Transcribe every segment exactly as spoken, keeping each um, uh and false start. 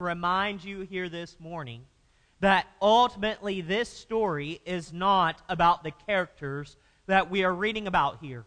remind you here this morning that ultimately this story is not about the characters that we are reading about here.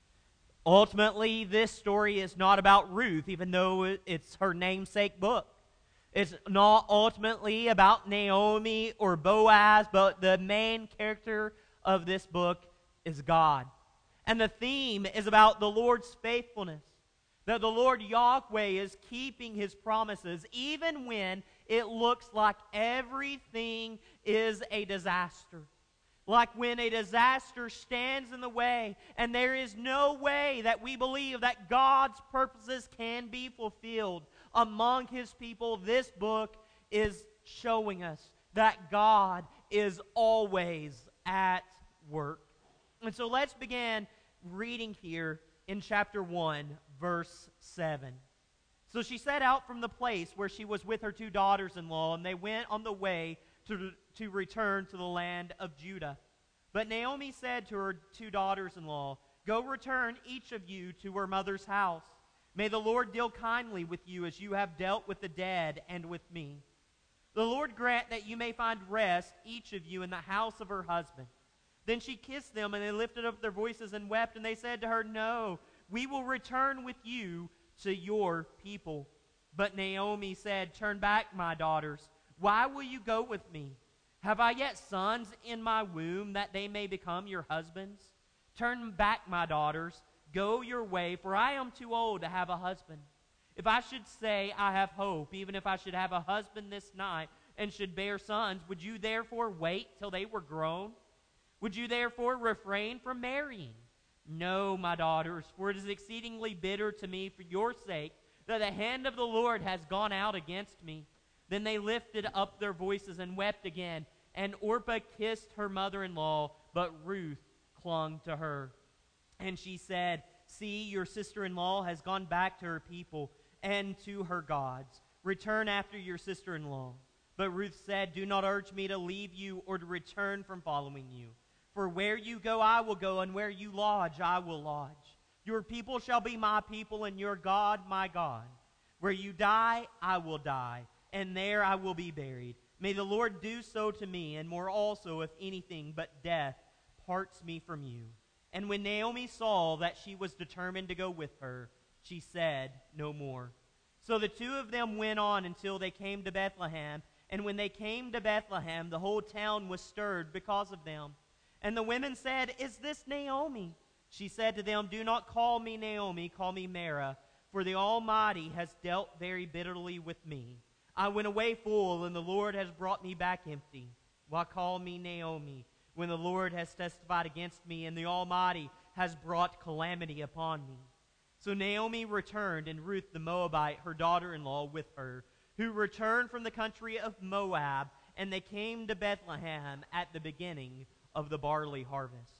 Ultimately, this story is not about Ruth, even though it's her namesake book. It's not ultimately about Naomi or Boaz, but the main character of this book is God. And the theme is about the Lord's faithfulness. That the Lord Yahweh is keeping His promises even when it looks like everything is a disaster. Like when a disaster stands in the way and there is no way that we believe that God's purposes can be fulfilled among His people, this book is showing us that God is always at work. And so let's begin reading here in chapter one, verse seven. So she set out from the place where she was with her two daughters-in-law, and they went on the way to, to return to the land of Judah. But Naomi said to her two daughters-in-law, "Go return each of you to her mother's house. May the Lord deal kindly with you as you have dealt with the dead and with me. The Lord grant that you may find rest, each of you, in the house of her husband." Then she kissed them, and they lifted up their voices and wept, and they said to her, "No, we will return with you to your people." But Naomi said, "Turn back, my daughters. Why will you go with me? Have I yet sons in my womb that they may become your husbands? Turn back, my daughters. Go your way, for I am too old to have a husband. If I should say I have hope, even if I should have a husband this night and should bear sons, would you therefore wait till they were grown? Would you therefore refrain from marrying? No, my daughters, for it is exceedingly bitter to me for your sake that the hand of the Lord has gone out against me." Then they lifted up their voices and wept again, and Orpah kissed her mother-in-law, but Ruth clung to her. And she said, "See, your sister-in-law has gone back to her people and to her gods. Return after your sister-in-law." But Ruth said, "Do not urge me to leave you or to return from following you. For where you go, I will go, and where you lodge, I will lodge. Your people shall be my people, and your God my God. Where you die, I will die, and there I will be buried. May the Lord do so to me, and more also, if anything but death parts me from you." And when Naomi saw that she was determined to go with her, she said no more. So the two of them went on until they came to Bethlehem. And when they came to Bethlehem, the whole town was stirred because of them. And the women said, "Is this Naomi?" She said to them, "Do not call me Naomi, call me Mara, for the Almighty has dealt very bitterly with me. I went away full, and the Lord has brought me back empty. Why call me Naomi, when the Lord has testified against me, and the Almighty has brought calamity upon me?" So Naomi returned, and Ruth the Moabite, her daughter-in-law, with her, who returned from the country of Moab, and they came to Bethlehem at the beginning of the barley harvest.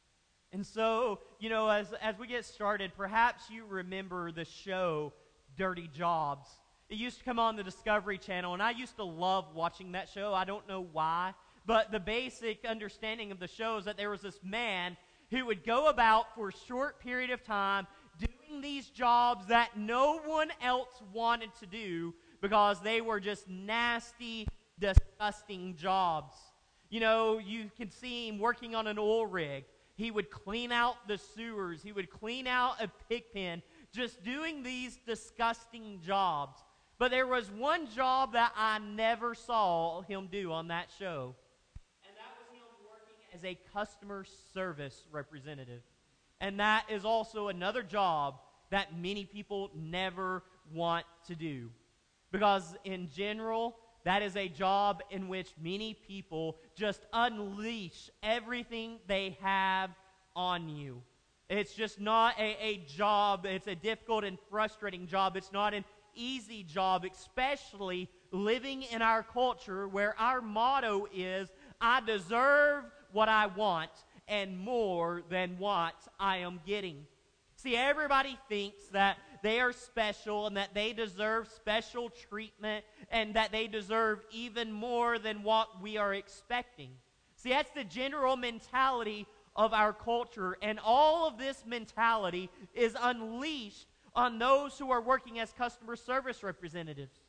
And so, you know, as, as we get started, perhaps you remember the show Dirty Jobs. It used to come on the Discovery Channel, and I used to love watching that show. I don't know why, but the basic understanding of the show is that there was this man who would go about for a short period of time doing these jobs that no one else wanted to do because they were just nasty, disgusting jobs. You know, you can see him working on an oil rig. He would clean out the sewers. He would clean out a pig pen, just doing these disgusting jobs. But there was one job that I never saw him do on that show, and that was him working as a customer service representative. And that is also another job that many people never want to do, because in general, that is a job in which many people just unleash everything they have on you. It's just not a, a job. It's a difficult and frustrating job. It's not an easy job, especially living in our culture where our motto is, "I deserve what I want and more than what I am getting." See, everybody thinks that they are special and that they deserve special treatment and that they deserve even more than what we are expecting. See, that's the general mentality of our culture, and all of this mentality is unleashed on those who are working as customer service representatives.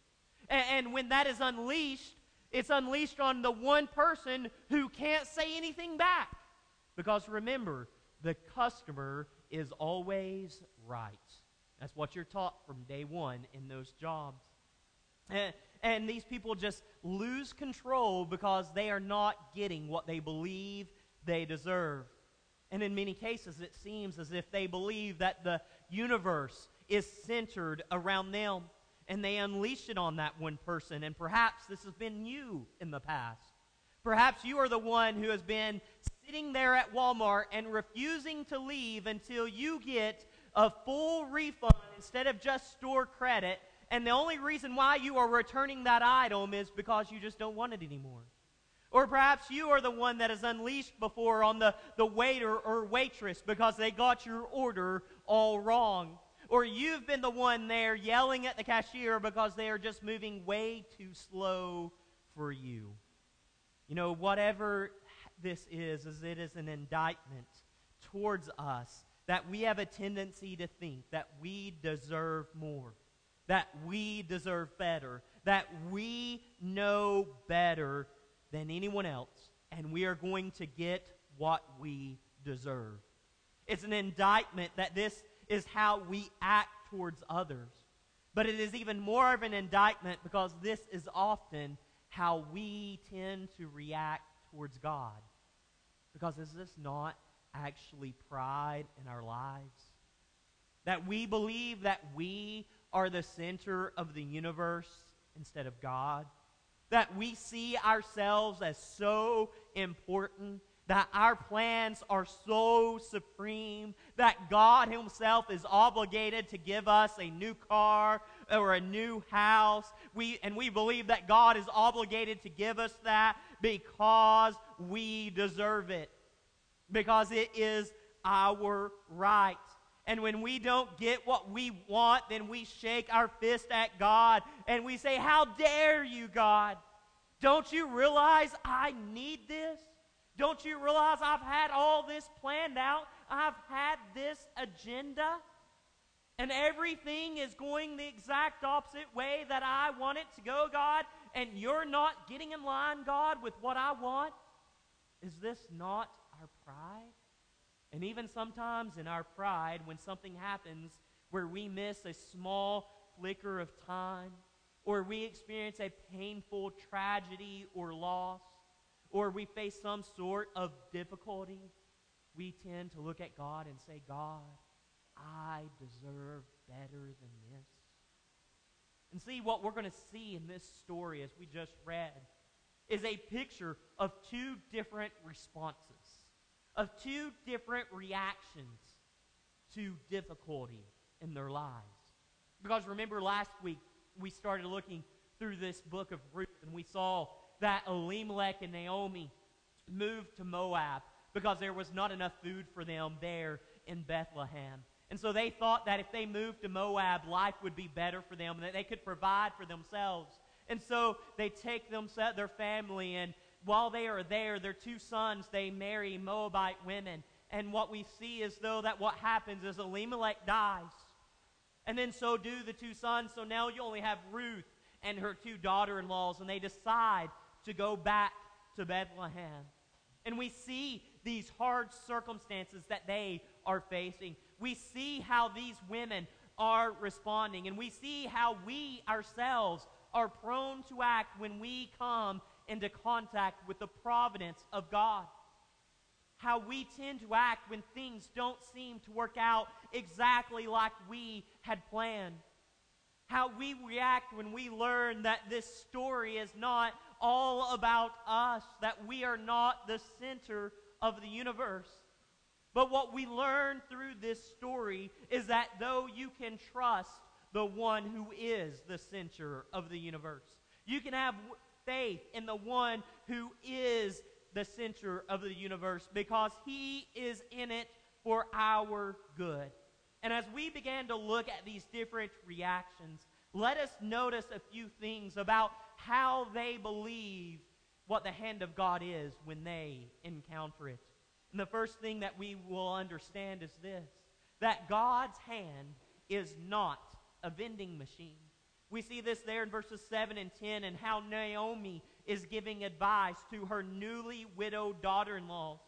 And, and when that is unleashed, it's unleashed on the one person who can't say anything back. Because remember, the customer is always right. That's what you're taught from day one in those jobs. And, and these people just lose control because they are not getting what they believe they deserve. And in many cases, it seems as if they believe that the universe is centered around them, and they unleash it on that one person. And perhaps this has been you in the past. Perhaps you are the one who has been sitting there at Walmart and refusing to leave until you get a full refund instead of just store credit. And the only reason why you are returning that item is because you just don't want it anymore. Or perhaps you are the one that is unleashed before on the, the waiter or waitress because they got your order all wrong. Or you've been the one there yelling at the cashier because they are just moving way too slow for you. You know, whatever this is, is it is an indictment towards us that we have a tendency to think that we deserve more, that we deserve better, that we know better than anyone else, and we are going to get what we deserve. It's an indictment that this is how we act towards others. But it is even more of an indictment because this is often how we tend to react towards God. Because is this not actually pride in our lives? That we believe that we are the center of the universe instead of God? That we see ourselves as so important, that our plans are so supreme, that God himself is obligated to give us a new car or a new house. We, and we believe that God is obligated to give us that because we deserve it, because it is our right. And when we don't get what we want, then we shake our fist at God and we say, "How dare you, God? Don't you realize I need this? Don't you realize I've had all this planned out? I've had this agenda, and everything is going the exact opposite way that I want it to go, God, and you're not getting in line, God, with what I want?" Is this not our pride? And even sometimes in our pride, when something happens where we miss a small flicker of time, or we experience a painful tragedy or loss, or we face some sort of difficulty, we tend to look at God and say, "God, I deserve better than this." And see, what we're going to see in this story, as we just read, is a picture of two different responses, of two different reactions to difficulty in their lives. Because remember, last week we started looking through this book of Ruth, and we saw that Elimelech and Naomi moved to Moab because there was not enough food for them there in Bethlehem. And so they thought that if they moved to Moab, life would be better for them, and that they could provide for themselves. And so they take them, their family, and while they are there, their two sons, they marry Moabite women. And what we see is, though, that what happens is Elimelech dies. And then so do the two sons. So now you only have Ruth and her two daughter-in-laws, and they decide to go back to Bethlehem. And we see these hard circumstances that they are facing. We see how these women are responding, and we see how we ourselves are prone to act when we come into contact with the providence of God. How we tend to act when things don't seem to work out exactly like we had planned. How we react when we learn that this story is not all about us, that we are not the center of the universe. But what we learn through this story is that though you can trust the one who is the center of the universe, you can have faith in the one who is the center of the universe, because he is in it for our good. And as we began to look at these different reactions, let us notice a few things about how they believe what the hand of God is when they encounter it. And the first thing that we will understand is this: that God's hand is not a vending machine. We see this there in verses seven and ten, and how Naomi is giving advice to her newly widowed daughter-in-laws.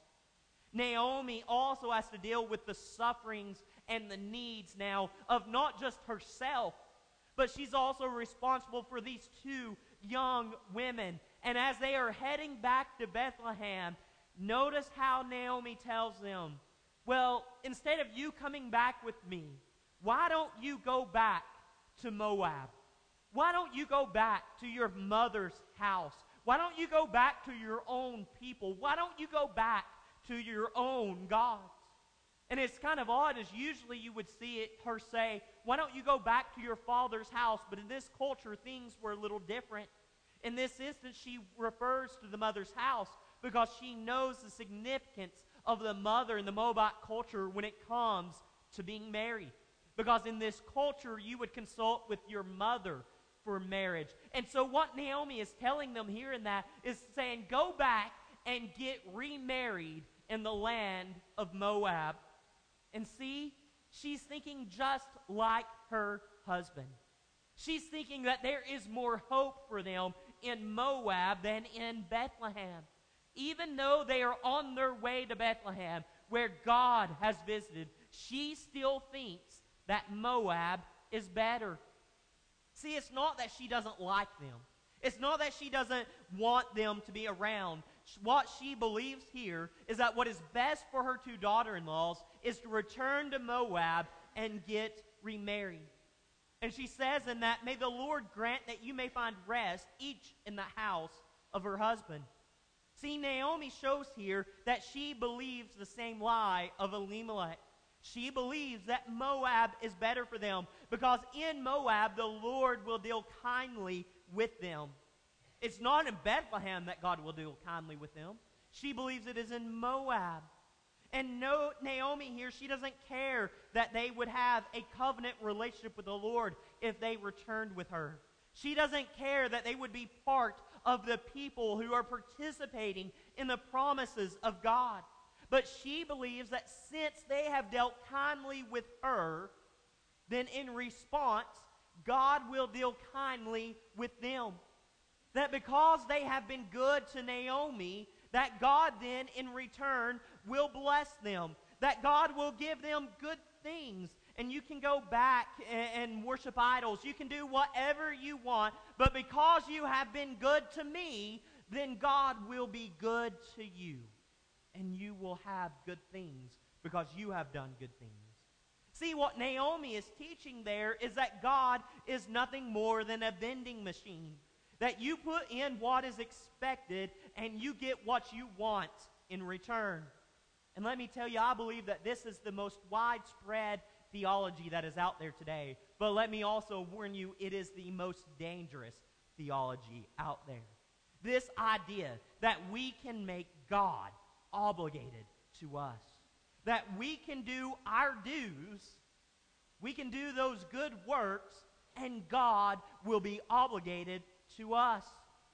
Naomi also has to deal with the sufferings and the needs now of not just herself, but she's also responsible for these two young women. And as they are heading back to Bethlehem, notice how Naomi tells them, well, instead of you coming back with me, why don't you go back to Moab? Why don't you go back to your mother's house? Why don't you go back to your own people? Why don't you go back to your own gods? And it's kind of odd, as usually you would see it, her say, why don't you go back to your father's house? But in this culture, things were a little different. In this instance, she refers to the mother's house because she knows the significance of the mother in the Moabite culture when it comes to being married. Because in this culture, you would consult with your mother for marriage. And so what Naomi is telling them here in that is saying, go back and get remarried in the land of Moab. And see, she's thinking just like her husband. She's thinking that there is more hope for them in Moab than in Bethlehem. Even though they are on their way to Bethlehem, where God has visited, she still thinks that Moab is better. See, it's not that she doesn't like them. It's not that she doesn't want them to be around. What she believes here is that what is best for her two daughter-in-laws is to return to Moab and get remarried. And she says in that, may the Lord grant that you may find rest, each in the house of her husband. See, Naomi shows here that she believes the same lie of Elimelech. She believes that Moab is better for them because in Moab the Lord will deal kindly with them. It's not in Bethlehem that God will deal kindly with them. She believes it is in Moab. And no, Naomi here, she doesn't care that they would have a covenant relationship with the Lord if they returned with her. She doesn't care that they would be part of the people who are participating in the promises of God. But she believes that since they have dealt kindly with her, then in response, God will deal kindly with them. That because they have been good to Naomi, that God then in return will bless them. That God will give them good things. And you can go back and, and worship idols. You can do whatever you want. But because you have been good to me, then God will be good to you. And you will have good things because you have done good things. See, what Naomi is teaching there is that God is nothing more than a vending machine. That you put in what is expected and you get what you want in return. And let me tell you, I believe that this is the most widespread theology that is out there today. But let me also warn you, it is the most dangerous theology out there. This idea that we can make God obligated to us. That we can do our dues, we can do those good works, and God will be obligated to us.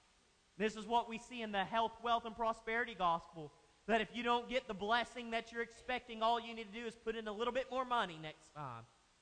This is what we see in the health, wealth, and prosperity gospel. That if you don't get the blessing that you're expecting, all you need to do is put in a little bit more money next time.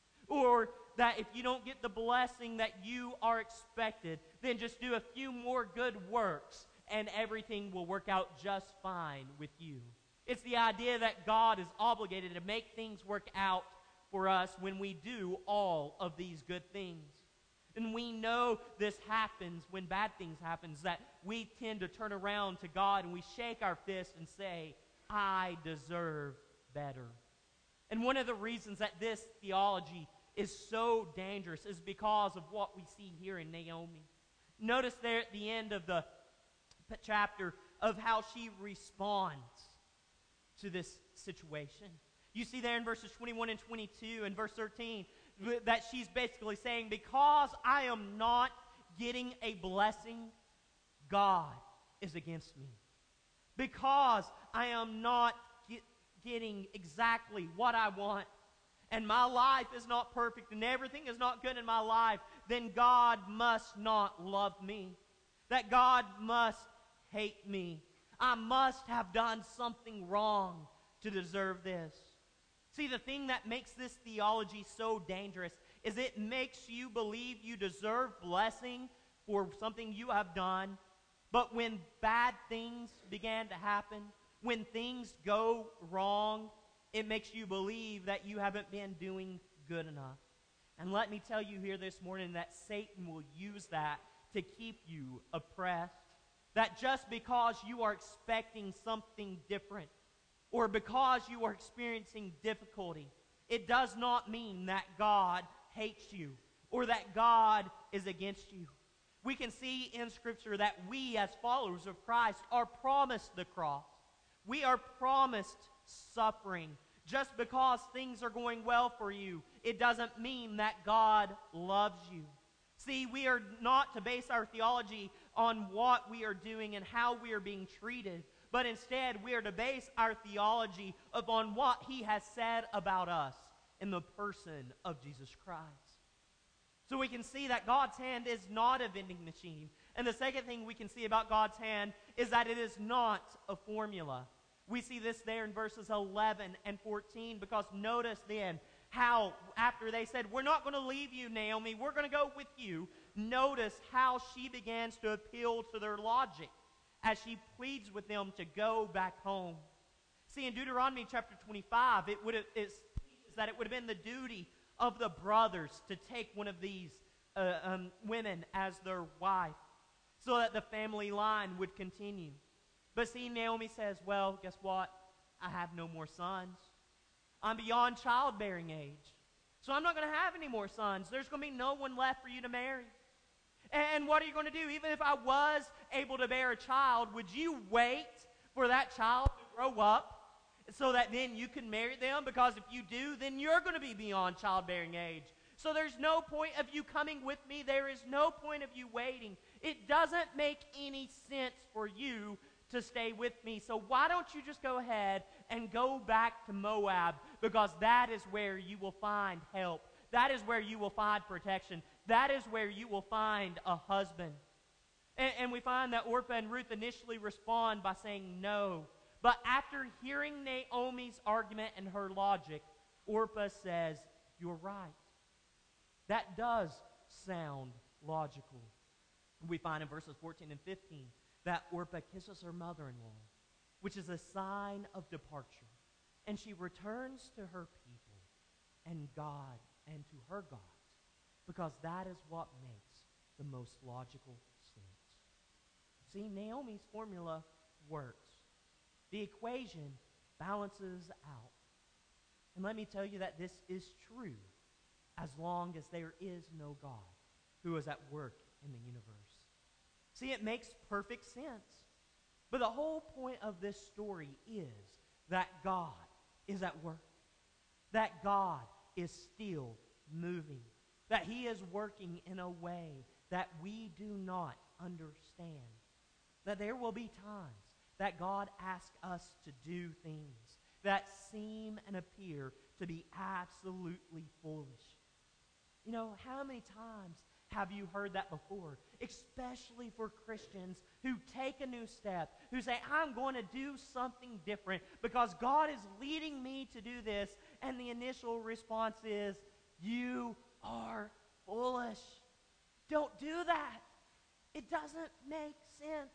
Or that if you don't get the blessing that you are expected, then just do a few more good works and everything will work out just fine with you. It's the idea that God is obligated to make things work out for us when we do all of these good things. And we know this happens when bad things happen, that we tend to turn around to God and we shake our fist and say, I deserve better. And one of the reasons that this theology is so dangerous is because of what we see here in Naomi. Notice there at the end of the chapter of how she responds to this situation. You see there in verses twenty-one and twenty-two and verse thirteen that she's basically saying, because I am not getting a blessing, God is against me. Because I am not get, getting exactly what I want, and my life is not perfect, and everything is not good in my life, then God must not love me. That God must hate me. I must have done something wrong to deserve this. See, the thing that makes this theology so dangerous is it makes you believe you deserve blessing for something you have done. But when bad things began to happen, when things go wrong, it makes you believe that you haven't been doing good enough. And let me tell you here this morning that Satan will use that to keep you oppressed. That just because you are expecting something different, or because you are experiencing difficulty, it does not mean that God hates you or that God is against you. We can see in Scripture that we as followers of Christ are promised the cross. We are promised suffering. Just because things are going well for you, it doesn't mean that God loves you. See, we are not to base our theology on what we are doing and how we are being treated, but instead we are to base our theology upon what He has said about us in the person of Jesus Christ. So we can see that God's hand is not a vending machine. And the second thing we can see about God's hand is that it is not a formula. We see this there in verses eleven and fourteen, because notice then how after they said, we're not going to leave you, Naomi, we're going to go with you. Notice how she begins to appeal to their logic as she pleads with them to go back home. See, in Deuteronomy chapter twenty-five, it would have, it teaches that it would have been the duty of the brothers to take one of these uh, um, women as their wife so that the family line would continue. But see, Naomi says, well, guess what? I have no more sons. I'm beyond childbearing age. So I'm not going to have any more sons. There's going to be no one left for you to marry. And what are you going to do? Even if I was able to bear a child, would you wait for that child to grow up so that then you can marry them? Because if you do, then you're going to be beyond childbearing age. So there's no point of you coming with me. There is no point of you waiting. It doesn't make any sense for you to stay with me. So why don't you just go ahead and go back to Moab, because that is where you will find help. That is where you will find protection. That is where you will find a husband. And, and we find that Orpah and Ruth initially respond by saying no. But after hearing Naomi's argument and her logic, Orpah says, you're right. That does sound logical. We find in verses fourteen and fifteen that Orpah kisses her mother-in-law, which is a sign of departure. And she returns to her people and God and to her gods, because that is what makes the most logical sense. See, Naomi's formula works. The equation balances out. And let me tell you that this is true as long as there is no God who is at work in the universe. See, it makes perfect sense. But the whole point of this story is that God is at work. That God is still moving. That He is working in a way that we do not understand. That there will be times that God asks us to do things that seem and appear to be absolutely foolish. You know, how many times have you heard that before? Especially for Christians who take a new step, who say, I'm going to do something different because God is leading me to do this. And the initial response is, you are foolish. Don't do that. It doesn't make sense.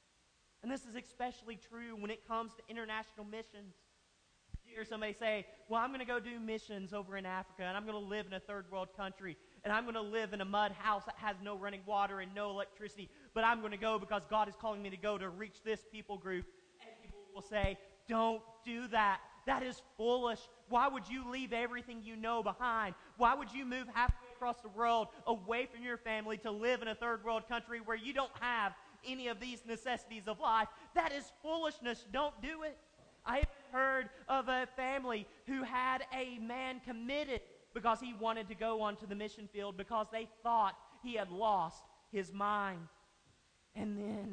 And this is especially true when it comes to international missions. You hear somebody say, well, I'm going to go do missions over in Africa, and I'm going to live in a third world country, and I'm going to live in a mud house that has no running water and no electricity, but I'm going to go because God is calling me to go to reach this people group. And people will say, don't do that. That is foolish. Why would you leave everything you know behind? Why would you move halfway across the world away from your family to live in a third world country where you don't have any of these necessities of life? That is foolishness. Don't do it. I have heard of a family who had a man committed because he wanted to go onto the mission field because they thought he had lost his mind. And then,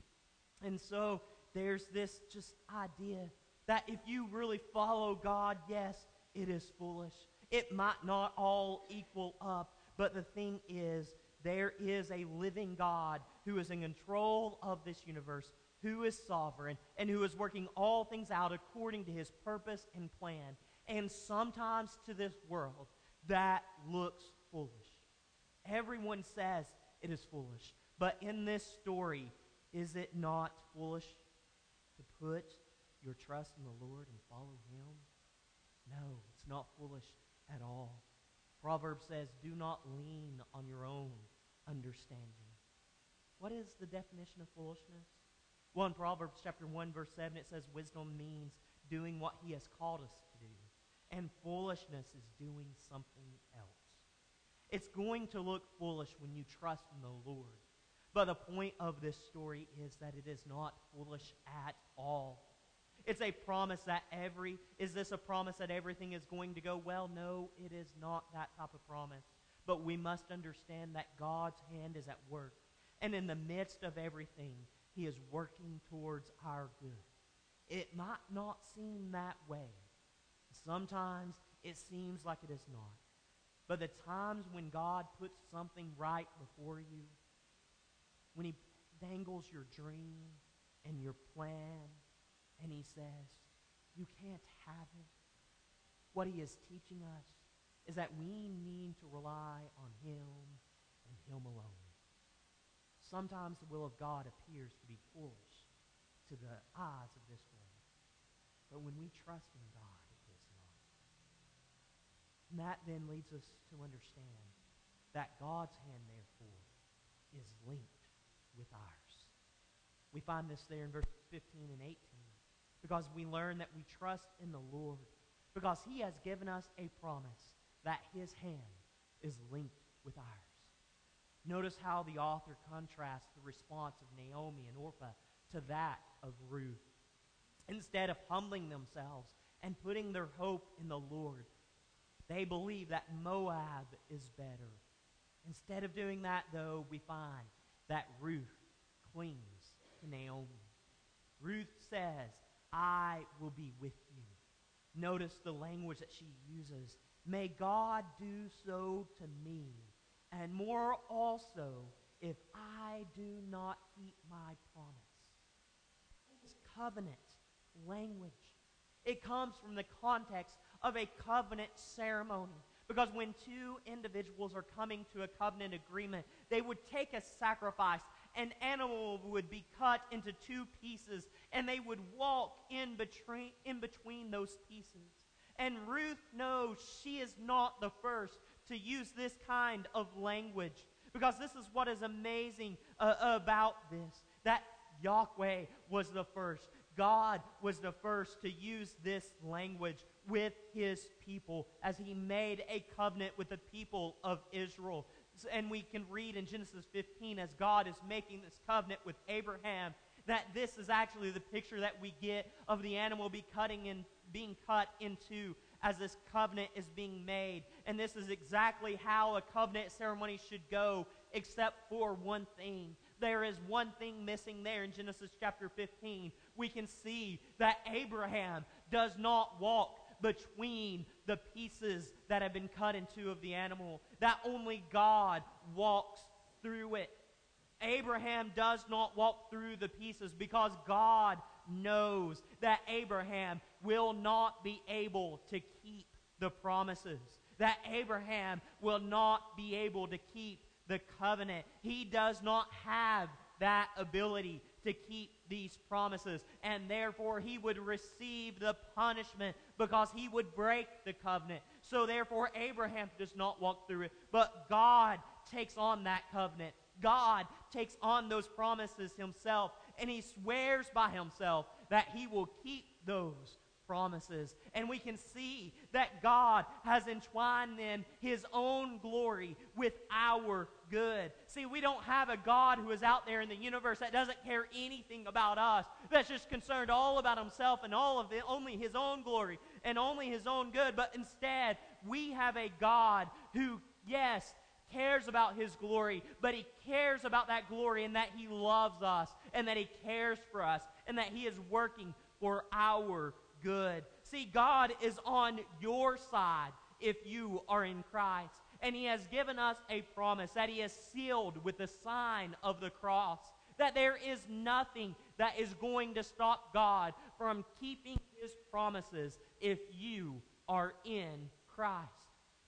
and so there's this just idea that if you really follow God, yes, it is foolish. It might not all equal up, but the thing is, there is a living God who is in control of this universe, who is sovereign, and who is working all things out according to His purpose and plan. And sometimes to this world, that looks foolish. Everyone says it is foolish. But in this story, is it not foolish to put your trust in the Lord and follow Him? No, it's not foolish at all. Proverbs says, do not lean on your own understanding. What is the definition of foolishness? Well, in Proverbs chapter one, verse seven, it says wisdom means doing what He has called us to do. And foolishness is doing something else. It's going to look foolish when you trust in the Lord. But the point of this story is that it is not foolish at all. It's a promise that every, is this a promise that everything is going to go well? No, it is not that type of promise. But we must understand that God's hand is at work. And in the midst of everything, He is working towards our good. It might not seem that way. Sometimes it seems like it is not. But the times when God puts something right before you, when He dangles your dream and your plan, and He says, you can't have it, what He is teaching us is that we need to rely on Him and Him alone. Sometimes the will of God appears to be foolish to the eyes of this world. But when we trust in God, it is not. And that then leads us to understand that God's hand, therefore, is linked with ours. We find this there in verses fifteen and eighteen. Because we learn that we trust in the Lord. Because He has given us a promise that His hand is linked with ours. Notice how the author contrasts the response of Naomi and Orpah to that of Ruth. Instead of humbling themselves and putting their hope in the Lord, they believe that Moab is better. Instead of doing that, though, we find that Ruth clings to Naomi. Ruth says, I will be with you. Notice the language that she uses. May God do so to me, and more also, if I do not keep my promise. This covenant language, it comes from the context of a covenant ceremony. Because when two individuals are coming to a covenant agreement, they would take a sacrifice. An animal would be cut into two pieces, and they would walk in between, in between those pieces. And Ruth knows she is not the first to use this kind of language. Because this is what is amazing uh, about this, that Yahweh was the first. God was the first to use this language with His people as He made a covenant with the people of Israel. And we can read in Genesis fifteen, as God is making this covenant with Abraham, that this is actually the picture that we get of the animal be cutting in, being cut into as this covenant is being made. And this is exactly how a covenant ceremony should go, except for one thing. There is one thing missing there in Genesis chapter fifteen. We can see that Abraham does not walk between the pieces that have been cut in two of the animal. That only God walks through it. Abraham does not walk through the pieces because God knows that Abraham will not be able to keep the promises. That Abraham will not be able to keep the covenant. He does not have that ability to keep these promises, and therefore he would receive the punishment because he would break the covenant. So therefore Abraham does not walk through it, but God takes on that covenant. God takes on those promises Himself, and He swears by Himself that He will keep those promises. And we can see that God has entwined then His own glory with our good. See, we don't have a God who is out there in the universe that doesn't care anything about us, that's just concerned all about Himself and all of it, only His own glory and only His own good. But instead, we have a God who, yes, cares about His glory, but He cares about that glory and that He loves us and that He cares for us and that He is working for our good. See, God is on your side if you are in Christ. And He has given us a promise that He has sealed with the sign of the cross. That there is nothing that is going to stop God from keeping His promises if you are in Christ.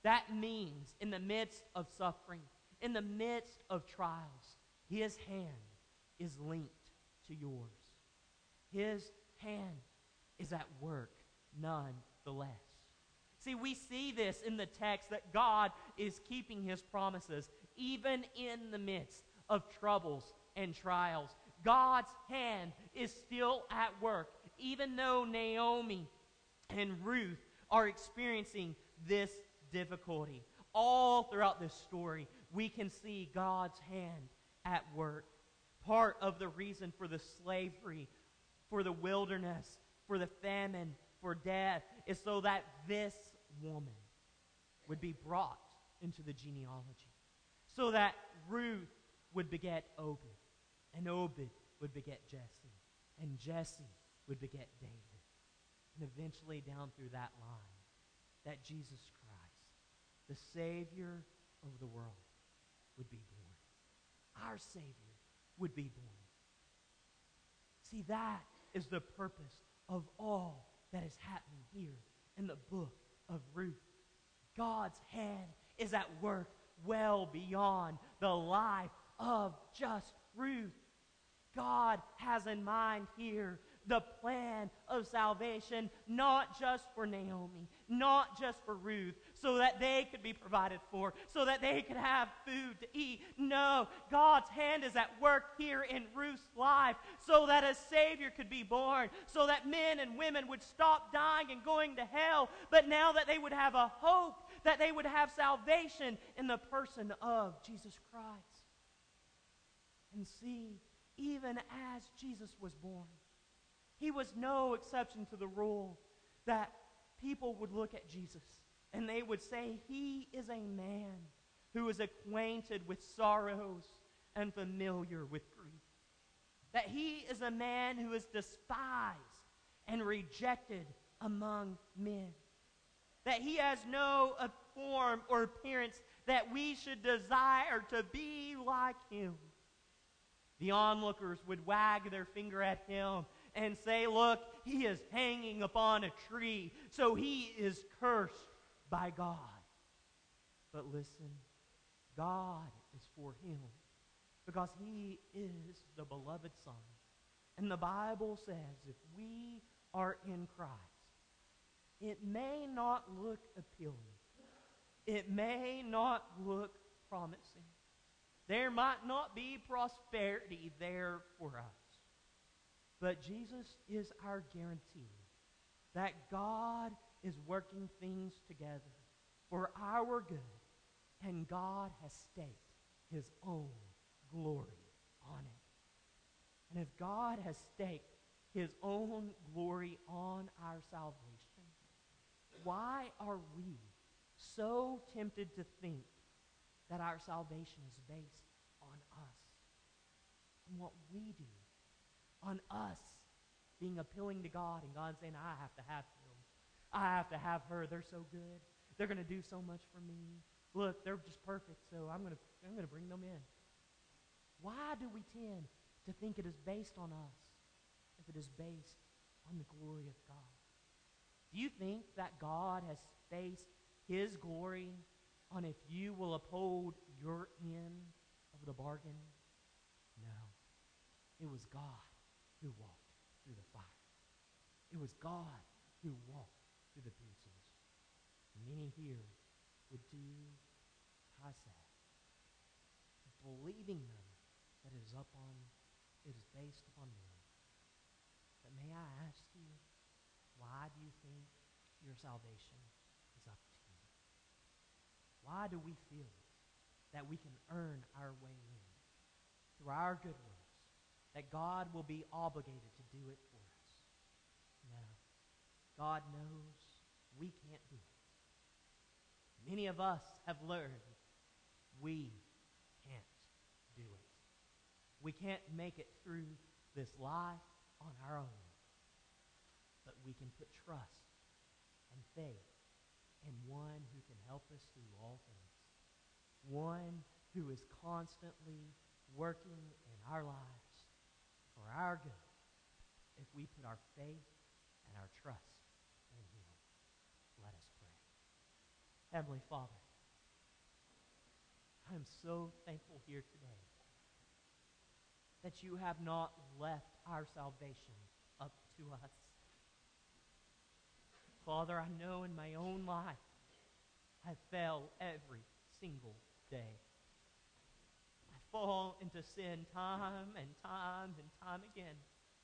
That means in the midst of suffering, in the midst of trials, His hand is linked to yours. His hand is at work nonetheless. See, we see this in the text that God is keeping His promises even in the midst of troubles and trials. God's hand is still at work, even though Naomi and Ruth are experiencing this difficulty. All throughout this story, we can see God's hand at work. Part of the reason for the slavery, for the wilderness, for the famine, for death, is so that this woman would be brought into the genealogy. So that Ruth would beget Obed, and Obed would beget Jesse, and Jesse would beget David. And eventually down through that line, that Jesus Christ, the Savior of the world, would be born. Our Savior would be born. See, that is the purpose of all that is happening here in the book of Ruth. God's hand is at work well beyond the life of just Ruth. God has in mind here the plan of salvation, not just for Naomi, not just for Ruth, so that they could be provided for, so that they could have food to eat. No, God's hand is at work here in Ruth's life, so that a Savior could be born, so that men and women would stop dying and going to hell, but now that they would have a hope, that they would have salvation in the person of Jesus Christ. And see, even as Jesus was born, He was no exception to the rule that people would look at Jesus and they would say, He is a man who is acquainted with sorrows and familiar with grief. That He is a man who is despised and rejected among men. That He has no uh, form or appearance that we should desire to be like Him. The onlookers would wag their finger at Him and say, look, He is hanging upon a tree, so He is cursed by God. But listen, God is for Him because He is the beloved Son. And the Bible says if we are in Christ, it may not look appealing. It may not look promising. There might not be prosperity there for us. But Jesus is our guarantee that God is working things together for our good, and God has staked His own glory on it. And if God has staked His own glory on our salvation, why are we so tempted to think that our salvation is based on us, on what we do, on us being appealing to God and God saying, I have to have him. I have to have her. They're so good. They're going to do so much for me. Look, they're just perfect, so I'm going to I'm going to bring them in. Why do we tend to think it is based on us if it is based on the glory of God? Do you think that God has based His glory on if you will uphold your end of the bargain? No. It was God who walked through the fire. It was God who walked through the bruises. Many here would do what I said, believing them that it is up on, it is based upon them. But may I ask you, why do you think your salvation is up to you? Why do we feel that we can earn our way in through our good works, that God will be obligated to do it for us? No. God knows we can't do it. Many of us have learned we can't do it. We can't make it through this life on our own. But we can put trust and faith in one who can help us through all things. One who is constantly working in our lives for our good if we put our faith and our trust in Him. Let us pray. Heavenly Father, I am so thankful here today that you have not left our salvation up to us. Father, I know in my own life I fail every single day. I fall into sin time and time and time again.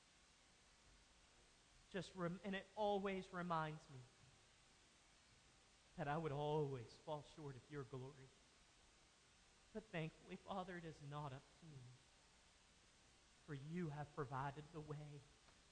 Just rem- and it always reminds me that I would always fall short of your glory. But thankfully, Father, it is not up to me, for you have provided the way.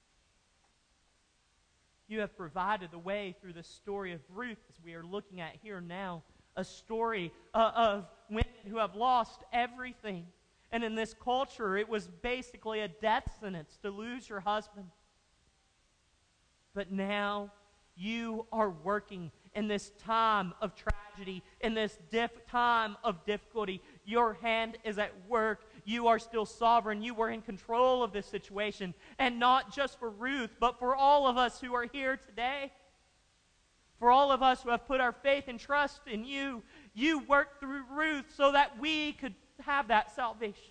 You have provided the way through the story of Ruth, as we are looking at here now, a story uh, of women who have lost everything. And in this culture, it was basically a death sentence to lose your husband. But now you are working in this time of tragedy, in this diff- time of difficulty. Your hand is at work. You are still sovereign. You are in control of this situation. And not just for Ruth, but for all of us who are here today. For all of us who have put our faith and trust in you. You worked through Ruth so that we could have that salvation.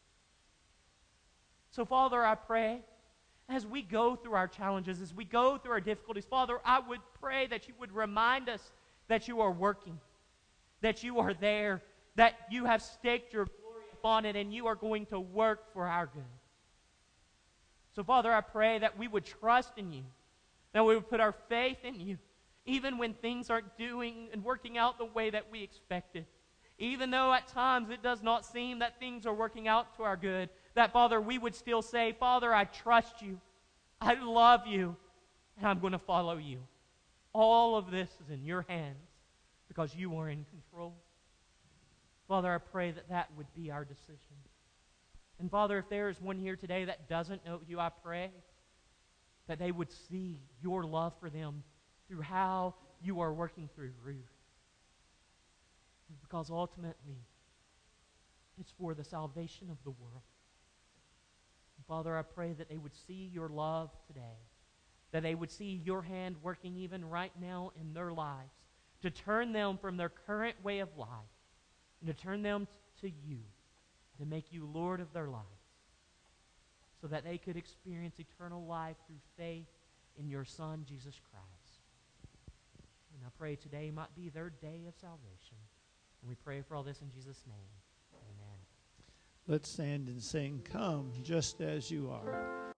So, Father, I pray, as we go through our challenges, as we go through our difficulties, Father, I would pray that you would remind us that you are working, that you are there, that you have staked your glory upon it, and you are going to work for our good. So, Father, I pray that we would trust in you, that we would put our faith in you, even when things aren't doing and working out the way that we expected. Even though at times it does not seem that things are working out to our good, that, Father, we would still say, Father, I trust you, I love you, and I'm going to follow you. All of this is in your hands because you are in control. Father, I pray that that would be our decision. And Father, if there is one here today that doesn't know you, I pray that they would see your love for them through how you are working through Ruth. Because ultimately, it's for the salvation of the world. Father, I pray that they would see your love today, that they would see your hand working even right now in their lives, to turn them from their current way of life, and to turn them to you, to make you Lord of their lives, so that they could experience eternal life through faith in your Son, Jesus Christ. And I pray today might be their day of salvation. And we pray for all this in Jesus' name. Amen. Let's stand and sing, Come Just As You Are.